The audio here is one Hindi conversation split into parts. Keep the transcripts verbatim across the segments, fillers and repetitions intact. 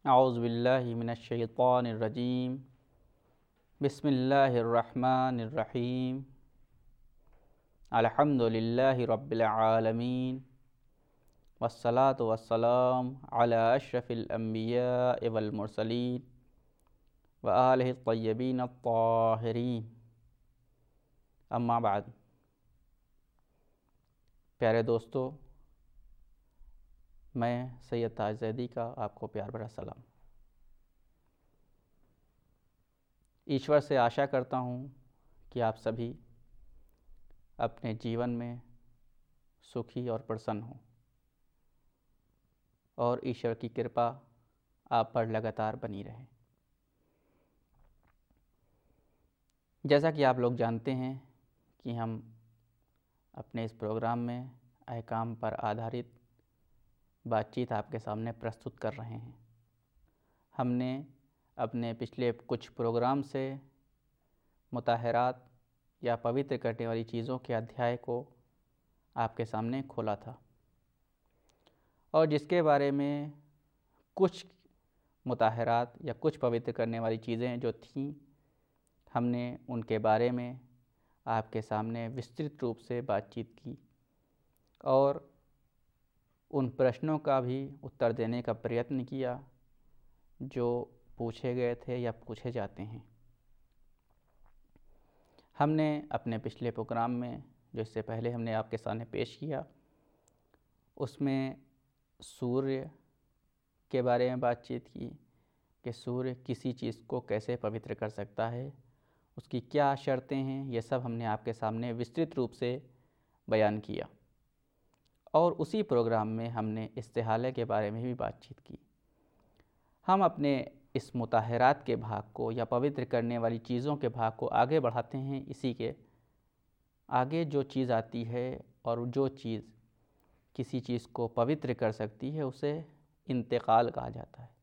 औज़ु बिल्लाहि मिनश्शैतानिर्रजीम बिस्मिल्लाहिर्रहमानिर्रहीम अल्हम्दुलिल्लाहि रब्बिल आलमीन वस्सलातु वस्सलाम अला अशरफिल अंबिया वल मुरसलीन व आलिहि तय्यबीन अत्ताहिरीन अम्मा बाद। प्यारे दोस्तों, मैं सैयद ताज ज़ैदी का आपको प्यार भरा सलाम। ईश्वर से आशा करता हूँ कि आप सभी अपने जीवन में सुखी और प्रसन्न हों और ईश्वर की कृपा आप पर लगातार बनी रहे। जैसा कि आप लोग जानते हैं कि हम अपने इस प्रोग्राम में अहकाम पर आधारित बातचीत आपके सामने प्रस्तुत कर रहे हैं। हमने अपने पिछले कुछ प्रोग्राम से मुताहरात या पवित्र करने वाली चीज़ों के अध्याय को आपके सामने खोला था और जिसके बारे में कुछ मुताहरात या कुछ पवित्र करने वाली चीज़ें जो थीं, हमने उनके बारे में आपके सामने विस्तृत रूप से बातचीत की और उन प्रश्नों का भी उत्तर देने का प्रयत्न किया जो पूछे गए थे या पूछे जाते हैं। हमने अपने पिछले प्रोग्राम में जो इससे पहले हमने आपके सामने पेश किया, उसमें सूर्य के बारे में बातचीत की कि सूर्य किसी चीज़ को कैसे पवित्र कर सकता है, उसकी क्या शर्तें हैं, ये सब हमने आपके सामने विस्तृत रूप से बयान किया। और उसी प्रोग्राम में हमने इस्तिहाले के बारे में भी बातचीत की। हम अपने इस मुताहरात के भाग को या पवित्र करने वाली चीज़ों के भाग को आगे बढ़ाते हैं। इसी के आगे जो चीज़ आती है और जो चीज़ किसी चीज़ को पवित्र कर सकती है उसे इंतकाल कहा जाता है।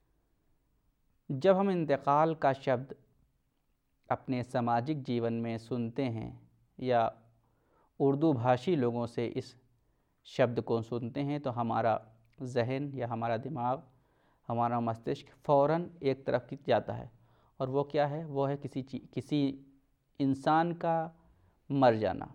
जब हम इंतकाल का शब्द अपने सामाजिक जीवन में सुनते हैं या उर्दू भाषी लोगों से इस शब्द को सुनते हैं तो हमारा जहन या हमारा दिमाग, हमारा मस्तिष्क फ़ौरन एक तरफ की जाता है और वो क्या है? वो है किसी चीज़ किसी इंसान का मर जाना।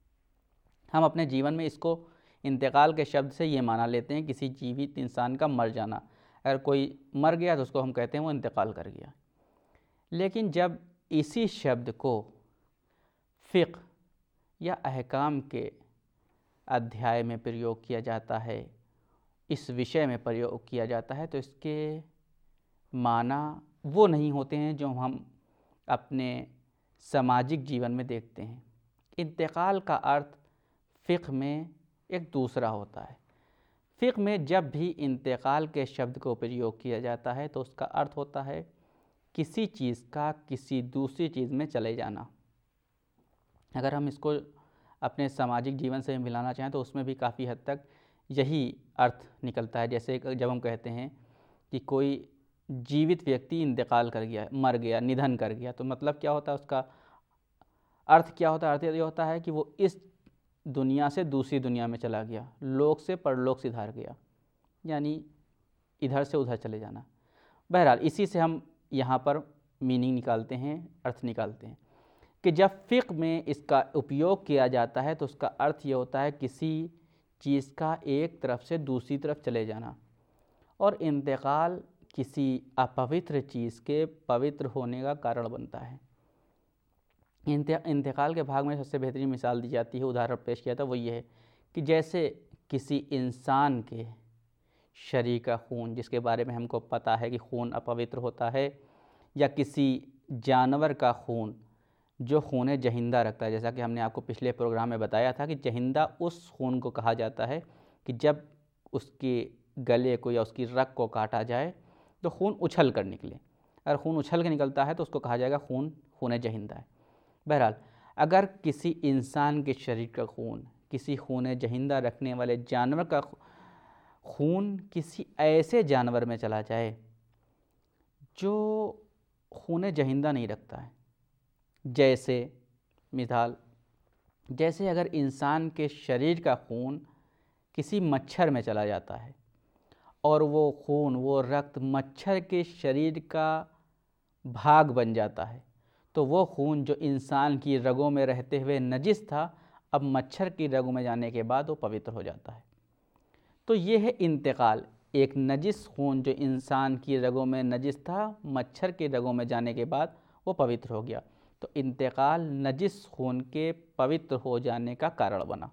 हम अपने जीवन में इसको इंतकाल के शब्द से ये माना लेते हैं, किसी जीवित इंसान का मर जाना। अगर कोई मर गया तो उसको हम कहते हैं वो इंतकाल कर गया। लेकिन जब इसी शब्द को फ़िक़्ह या अहकाम के अध्याय में प्रयोग किया जाता है, इस विषय में प्रयोग किया जाता है, तो इसके माना वो नहीं होते हैं जो हम अपने सामाजिक जीवन में देखते हैं। इंतकाल का अर्थ फ़िक़्ह में एक दूसरा होता है। फ़िक़्ह में जब भी इंतकाल के शब्द को प्रयोग किया जाता है तो उसका अर्थ होता है किसी चीज़ का किसी दूसरी चीज़ में चले जाना। अगर हम इसको अपने सामाजिक जीवन से मिलाना चाहें तो उसमें भी काफ़ी हद तक यही अर्थ निकलता है। जैसे जब हम कहते हैं कि कोई जीवित व्यक्ति इंतकाल कर गया, मर गया, निधन कर गया, तो मतलब क्या होता है? उसका अर्थ क्या होता है? अर्थ ये होता है कि वो इस दुनिया से दूसरी दुनिया में चला गया, लोक से परलोक सिधार गया, यानी इधर से उधर चले जाना। बहरहाल इसी से हम यहाँ पर मीनिंग निकालते हैं, अर्थ निकालते हैं कि जब फ़िक़्ह में इसका उपयोग किया जाता है तो उसका अर्थ ये होता है किसी चीज़ का एक तरफ से दूसरी तरफ चले जाना। और इंतकाल किसी अपवित्र चीज़ के पवित्र होने का कारण बनता है। इंतकाल के भाग में सबसे बेहतरीन मिसाल दी जाती है, उदाहरण पेश किया था, वो ये है कि जैसे किसी इंसान के शरीर का खून, जिसके बारे में हमको पता है कि खून अपवित्र होता है, या किसी जानवर का खून जो खून जहिंदा रखता है। जैसा कि हमने आपको पिछले प्रोग्राम में बताया था कि जहिंदा उस खून को कहा जाता है कि जब उसके गले को या उसकी रग को काटा जाए तो खून उछल कर निकले। अगर खून उछल कर निकलता है तो उसको कहा जाएगा खून खून जहिंदा है। बहरहाल अगर किसी इंसान के शरीर का खून किसी खून जहिंदा रखने वाले जानवर का खून किसी ऐसे जानवर में चला जाए जो खून जहिंदा नहीं रखता है, जैसे मिसाल जैसे अगर इंसान के शरीर का खून किसी मच्छर में चला जाता है और वो खून, वो रक्त मच्छर के शरीर का भाग बन जाता है, तो वो खून जो इंसान की रगों में रहते हुए नजिस था, अब मच्छर की रगों में जाने के बाद वो पवित्र हो जाता है। तो ये है इंतकाल। एक नजिस खून जो इंसान की रगों में नजिस था, मच्छर की रगों में जाने के बाद वो पवित्र हो गया। तो इंतकाल नजिस खून के पवित्र हो जाने का कारण बना।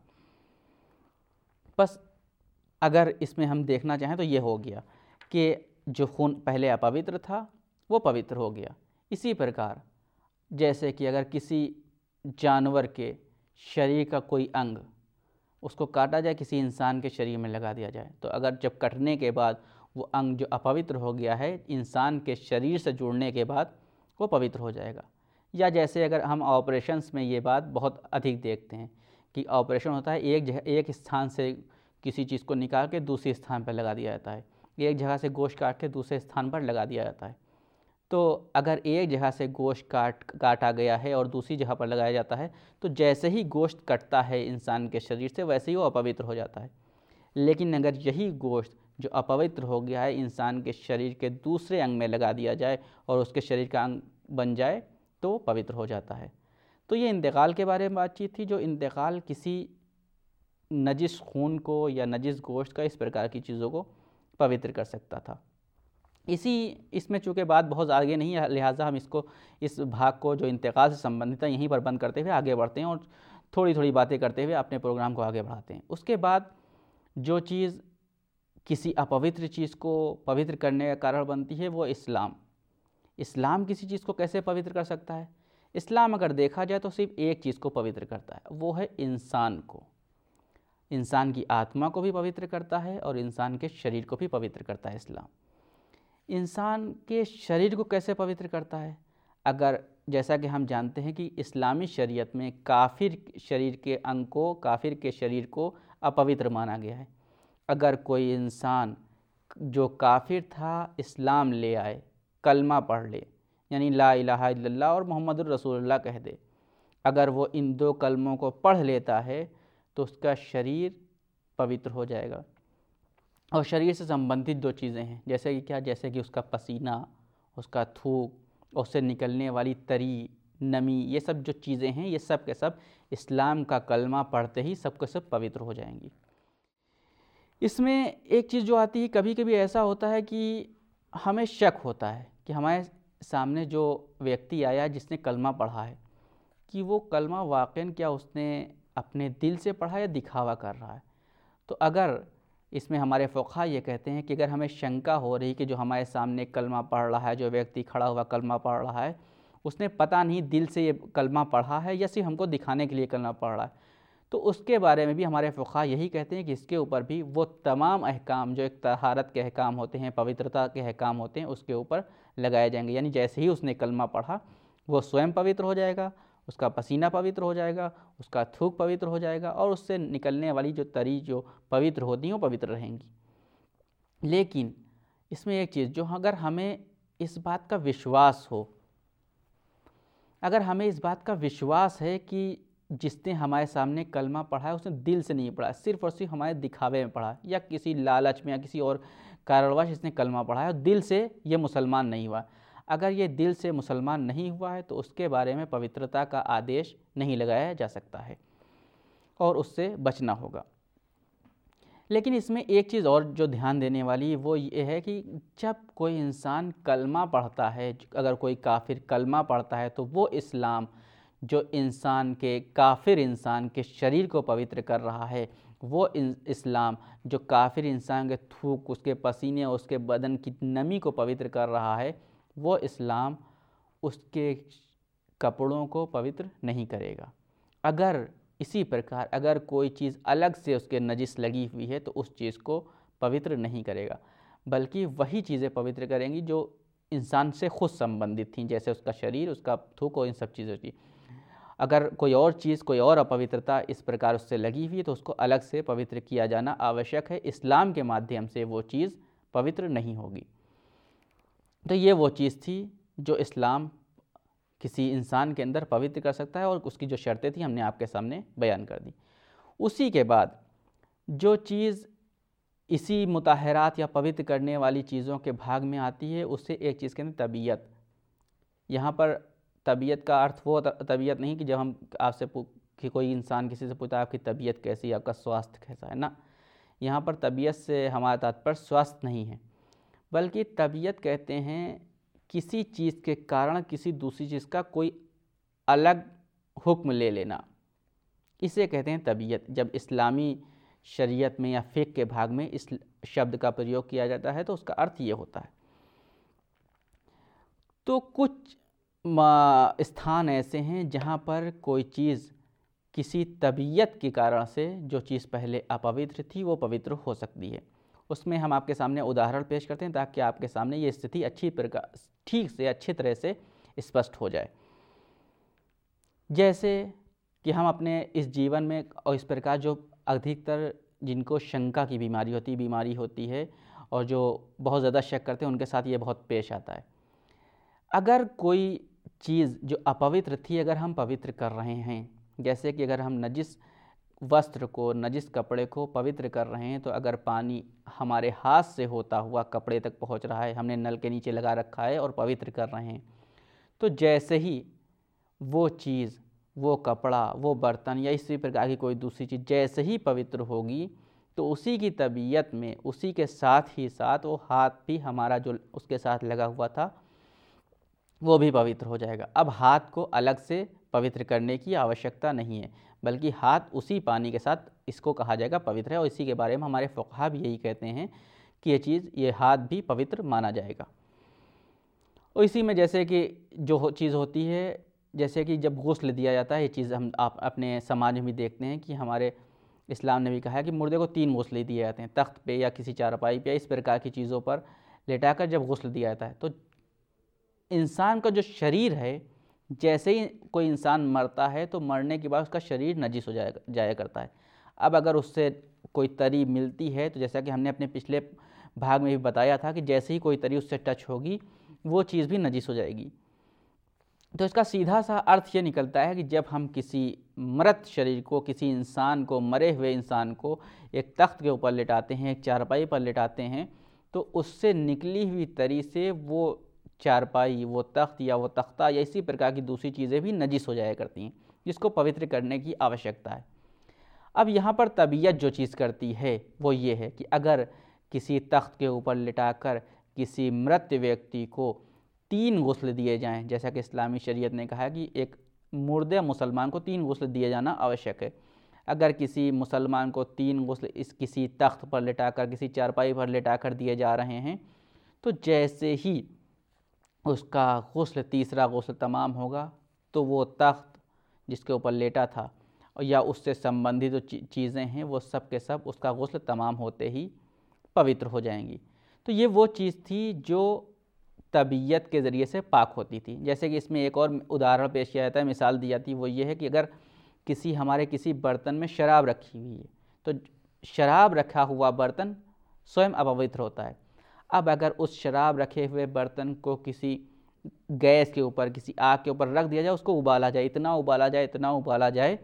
बस अगर इसमें हम देखना चाहें तो ये हो गया कि जो खून पहले अपवित्र था वो पवित्र हो गया। इसी प्रकार जैसे कि अगर किसी जानवर के शरीर का कोई अंग उसको काटा जाए, किसी इंसान के शरीर में लगा दिया जाए, तो अगर जब कटने के बाद वो अंग जो अपवित्र हो गया है, इंसान के शरीर से जुड़ने के बाद वो पवित्र हो जाएगा। या जैसे अगर हम ऑपरेशंस में ये बात बहुत अधिक देखते हैं कि ऑपरेशन होता है, एक जगह एक स्थान से किसी चीज़ को निकाल के दूसरे स्थान पर लगा दिया जाता है, एक जगह से गोश्त काट के दूसरे स्थान पर लगा दिया जाता है। तो अगर एक जगह से गोश्त काट काटा गया है और दूसरी जगह पर लगाया जाता है, तो जैसे ही गोश्त कटता है इंसान के शरीर से, वैसे ही वो अपवित्र हो जाता है। लेकिन अगर यही गोश्त जो अपवित्र हो गया है इंसान के शरीर के दूसरे अंग में लगा दिया जाए और उसके शरीर का अंग बन जाए, तो पवित्र हो जाता है। तो ये इंतकाल के बारे में बातचीत थी, जो इंतकाल किसी नजिस खून को या नजिस गोश्त का इस प्रकार की चीज़ों को पवित्र कर सकता था। इसी इसमें चूँकि बात बहुत आगे नहीं है, लिहाजा हम इसको इस भाग को जो इंतकाल से संबंधित है यहीं पर बंद करते हुए आगे बढ़ते हैं और थोड़ी थोड़ी बातें करते हुए अपने प्रोग्राम को आगे बढ़ाते हैं। उसके बाद जो चीज़ किसी अपवित्र चीज़ को पवित्र करने का कारण बनती है वो इस्लाम। इस्लाम किसी चीज़ को कैसे पवित्र कर सकता है? इस्लाम अगर देखा जाए तो सिर्फ एक चीज़ को पवित्र करता है, वो है इंसान को। इंसान की आत्मा को भी पवित्र करता है और इंसान के शरीर को भी पवित्र करता है इस्लाम। इंसान के शरीर को कैसे पवित्र करता है? अगर जैसा कि हम जानते हैं कि इस्लामी शरीयत में काफिर शरीर के अंग को, काफिर के शरीर को अपवित्र माना गया है। अगर कोई इंसान जो काफिर था इस्लाम ले आए, कलमा पढ़ ले, यानी ला इलाहा इल्लल्लाह और मोहम्मदुर रसूलुल्लाह कह दे, अगर वो इन दो कलमों को पढ़ लेता है तो उसका शरीर पवित्र हो जाएगा। और शरीर से संबंधित दो चीज़ें हैं, जैसे कि क्या, जैसे कि उसका पसीना, उसका थूक, उससे निकलने वाली तरी, नमी, ये सब जो चीज़ें हैं ये सब के सब इस्लाम का कलमा पढ़ते ही सब के सब पवित्र हो जाएंगी। इसमें एक चीज़ जो आती है, कभी कभी ऐसा होता है कि हमें शक होता है कि हमारे सामने जो व्यक्ति आया है जिसने कलमा पढ़ा है, कि वो कलमा वाक़ई क्या उसने अपने दिल से पढ़ा या दिखावा कर रहा है। तो अगर इसमें हमारे फ़ुक़हा ये कहते हैं कि अगर हमें शंका हो रही कि जो हमारे सामने कलमा पढ़ रहा है, जो व्यक्ति खड़ा हुआ कलमा पढ़ रहा है, उसने पता नहीं दिल से ये कलमा पढ़ा है या सिर्फ हमको दिखाने के लिए कलमा पढ़ रहा है, तो उसके बारे में भी हमारे फ़ुक़हा यही कहते हैं कि इसके ऊपर भी वो तमाम अहकाम जो एक तहारत के अहकाम होते हैं, पवित्रता के अहकाम होते हैं, उसके ऊपर लगाए जाएंगे। यानी जैसे ही उसने कलमा पढ़ा वो स्वयं पवित्र हो जाएगा, उसका पसीना पवित्र हो जाएगा, उसका थूक पवित्र हो जाएगा और उससे निकलने वाली जो तरी जो पवित्र होती हैं वो पवित्र रहेंगी। लेकिन इसमें एक चीज़, जो अगर हमें इस बात का विश्वास हो, अगर हमें इस बात का विश्वास है कि जिसने हमारे सामने कलमा पढ़ा है उसने दिल से नहीं पढ़ा, सिर्फ और सिर्फ हमारे दिखावे में पढ़ा या किसी लालच में या किसी और कारणवश इसने कलमा पढ़ा है और दिल से ये मुसलमान नहीं हुआ, अगर ये दिल से मुसलमान नहीं हुआ है तो उसके बारे में पवित्रता का आदेश नहीं लगाया जा सकता है और उससे बचना होगा। लेकिन इसमें एक चीज़ और जो ध्यान देने वाली वो ये है कि जब कोई इंसान कलमा पढ़ता है, अगर कोई काफिर कलमा पढ़ता है, तो वो इस्लाम जो इंसान के काफिर इंसान के शरीर को पवित्र कर रहा है, वो इस्लाम जो काफिर इंसान के थूक, उसके पसीने, उसके बदन की नमी को पवित्र कर रहा है, वो इस्लाम उसके कपड़ों को पवित्र नहीं करेगा। अगर इसी प्रकार अगर कोई चीज़ अलग से उसके नजिस लगी हुई है तो उस चीज़ को पवित्र नहीं करेगा, बल्कि वही चीज़ें पवित्र करेंगी जो इंसान से खुद संबंधित थीं, जैसे उसका शरीर, उसका थूक और इन सब चीज़ों की। अगर कोई और चीज़, कोई और अपवित्रता इस प्रकार उससे लगी हुई है तो उसको अलग से पवित्र किया जाना आवश्यक है। इस्लाम के माध्यम से वो चीज़ पवित्र नहीं होगी। तो ये वो चीज़ थी जो इस्लाम किसी इंसान के अंदर पवित्र कर सकता है और उसकी जो शर्तें थी हमने आपके सामने बयान कर दी। उसी के बाद जो चीज़ इसी मुताहरात या पवित्र करने वाली चीज़ों के भाग में आती है। उससे एक चीज़ कहते हैं तबीयत। यहाँ पर तबीयत का अर्थ वो तबीयत नहीं कि जब हम आपसे कि कोई इंसान किसी से पूछता है आपकी तबीयत कैसी है, आपका स्वास्थ्य कैसा है ना, यहाँ पर तबीयत से हमारा तात्पर्य स्वास्थ्य नहीं है, बल्कि तबीयत कहते हैं किसी चीज़ के कारण किसी दूसरी चीज़ का कोई अलग हुक्म ले लेना, इसे कहते हैं तबीयत। जब इस्लामी शरीयत में या फ़िक़्ह के भाग में इस शब्द का प्रयोग किया जाता है तो उसका अर्थ ये होता है। तो कुछ स्थान ऐसे हैं जहाँ पर कोई चीज़ किसी तबीयत के कारण से जो चीज़ पहले अपवित्र थी वो पवित्र हो सकती है। उसमें हम आपके सामने उदाहरण पेश करते हैं ताकि आपके सामने ये स्थिति अच्छी प्रकार ठीक से अच्छी तरह से स्पष्ट हो जाए। जैसे कि हम अपने इस जीवन में और इस प्रकार जो अधिकतर जिनको शंका की बीमारी होती बीमारी होती है और जो बहुत ज़्यादा शक करते हैं उनके साथ ये बहुत पेश आता है। अगर कोई चीज़ जो अपवित्र थी अगर हम पवित्र कर रहे हैं, जैसे कि अगर हम नजिस वस्त्र को नजिस कपड़े को पवित्र कर रहे हैं, तो अगर पानी हमारे हाथ से होता हुआ कपड़े तक पहुंच रहा है, हमने नल के नीचे लगा रखा है और पवित्र कर रहे हैं, तो जैसे ही वो चीज़ वो कपड़ा वो बर्तन या इसी प्रकार की कोई दूसरी चीज़ जैसे ही पवित्र होगी तो उसी की तबीयत में उसी के साथ ही साथ वो हाथ भी हमारा जो उसके साथ लगा हुआ था वो भी पवित्र हो जाएगा। अब हाथ को अलग से पवित्र करने की आवश्यकता नहीं है, बल्कि हाथ उसी पानी के साथ इसको कहा जाएगा पवित्र है, और इसी के बारे में हमारे फ़ुक़हा भी यही कहते हैं कि ये चीज़ ये हाथ भी पवित्र माना जाएगा। और इसी में जैसे कि जो चीज़ होती है, जैसे कि जब गुस्ल दिया जाता है, ये चीज़ हम आप अपने समाज में भी देखते हैं कि हमारे इस्लाम ने भी कहा है कि मुर्दे को तीन गुस्ल दिए जाते हैं, तख्त पे या किसी चारपाई पे, इस प्रकार की चीज़ों पर लेटाकर जब गुस्ल दिया जाता है तो इंसान का जो शरीर है, जैसे ही कोई इंसान मरता है तो मरने के बाद उसका शरीर नजिस हो जाएगा जाया करता है। अब अगर उससे कोई तरी मिलती है तो जैसा कि हमने अपने पिछले भाग में भी बताया था कि जैसे ही कोई तरी उससे टच होगी वो चीज़ भी नजिस हो जाएगी। तो इसका सीधा सा अर्थ ये निकलता है कि जब हम किसी मृत शरीर को, किसी इंसान को, मरे हुए इंसान को एक तख्त के ऊपर लेटाते हैं, एक चारपाई पर लेटाते हैं, तो उससे निकली हुई तरी से वो चारपाई, वो तख्त या वो तख्ता या इसी प्रकार की दूसरी चीज़ें भी नजिस हो जाया करती हैं, जिसको पवित्र करने की आवश्यकता है। अब यहाँ पर तबीयत जो चीज़ करती है वो ये है कि अगर किसी तख्त के ऊपर लिटाकर किसी मृत व्यक्ति को तीन गुस्ल दिए जाएं, जैसा कि इस्लामी शरीयत ने कहा है कि एक मुर्दे मुसलमान को तीन गुस्ल दिए जाना आवश्यक है। अगर किसी मुसलमान को तीन गुस्ल इस किसी तख्त पर लिटाकर, किसी चारपाई पर लिटाकर दिए जा रहे हैं, तो जैसे ही उसका गुस्ल तीसरा गुस्ल तमाम होगा तो वो तख्त जिसके ऊपर लेटा था या उससे संबंधित जो चीज़ें हैं वो सब के सब उसका गुस्ल तमाम होते ही पवित्र हो जाएंगी। तो ये वो चीज़ थी जो तबीयत के ज़रिए से पाक होती थी। जैसे कि इसमें एक और उदाहरण पेश किया जाता है, मिसाल दी जाती है, वो ये है कि अगर किसी हमारे किसी बर्तन में शराब रखी हुई है तो शराब रखा हुआ बर्तन स्वयं अपवित्र होता है। अब अगर उस शराब रखे हुए बर्तन को किसी गैस के ऊपर, किसी आग के ऊपर रख दिया जाए, उसको उबाला जाए, इतना उबाला जाए इतना उबाला जाए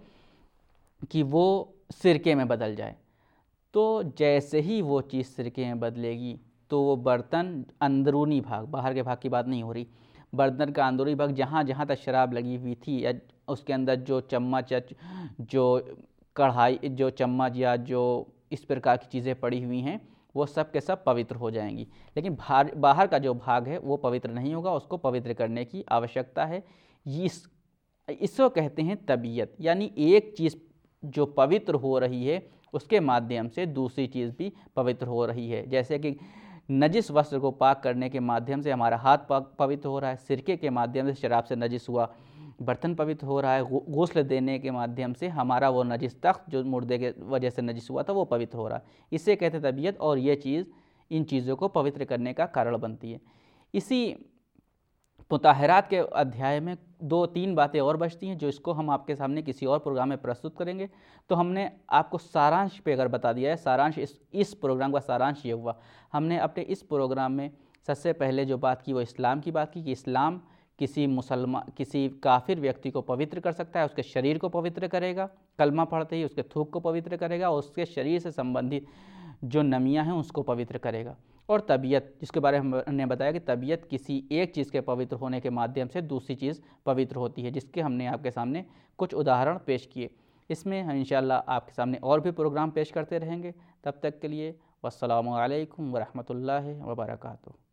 कि वो सिरके में बदल जाए, तो जैसे ही वो चीज़ सिरके में बदलेगी तो वो बर्तन अंदरूनी भाग, बाहर के भाग की बात नहीं हो रही, बर्तन का अंदरूनी भाग जहाँ जहाँ तक शराब लगी हुई थी या उसके अंदर जो चम्मच या जो कढ़ाई, जो चम्मच या जो इस प्रकार की चीज़ें पड़ी हुई हैं, वो सब के सब पवित्र हो जाएंगी। लेकिन बाहर बाहर का जो भाग है वो पवित्र नहीं होगा, उसको पवित्र करने की आवश्यकता है। इस इसको कहते हैं तबीयत, यानी एक चीज़ जो पवित्र हो रही है उसके माध्यम से दूसरी चीज़ भी पवित्र हो रही है। जैसे कि नजिस वस्त्र को पाक करने के माध्यम से हमारा हाथ पवित्र हो रहा है, सिरके के माध्यम से शराब से नजिस हुआ बर्तन पवित्र हो रहा है, गुस्ल देने के माध्यम से हमारा वो नजिस तख्त जो मुर्दे के वजह से नजिस हुआ था वो पवित्र हो रहा है। इसे कहते हैं तबीयत, और ये चीज़ इन चीज़ों को पवित्र करने का कारण बनती है। इसी मुताहरात के अध्याय में दो तीन बातें और बचती हैं जो इसको हम आपके सामने किसी और प्रोग्राम में प्रस्तुत करेंगे। तो हमने आपको सारांश पे अगर बता दिया है, सारांश इस इस प्रोग्राम का सारांश ये हुआ, हमने अपने इस प्रोग्राम में सबसे पहले जो बात की वो इस्लाम की बात की कि इस्लाम किसी मुसलमान किसी काफिर व्यक्ति को पवित्र कर सकता है, उसके शरीर को पवित्र करेगा, कलमा पढ़ते ही उसके थूक को पवित्र करेगा और उसके शरीर से संबंधित जो नमियाँ हैं उसको पवित्र करेगा। और तबीयत, जिसके बारे में हमने बताया कि तबीयत किसी एक चीज़ के पवित्र होने के माध्यम से दूसरी चीज़ पवित्र होती है, जिसके हमने आपके सामने कुछ उदाहरण पेश किए। इसमें हम इंशाअल्लाह आपके सामने और भी प्रोग्राम पेश करते रहेंगे। तब तक के लिए वस्सलामु अलैकुम व रहमतुल्लाहि व बरकातुहू।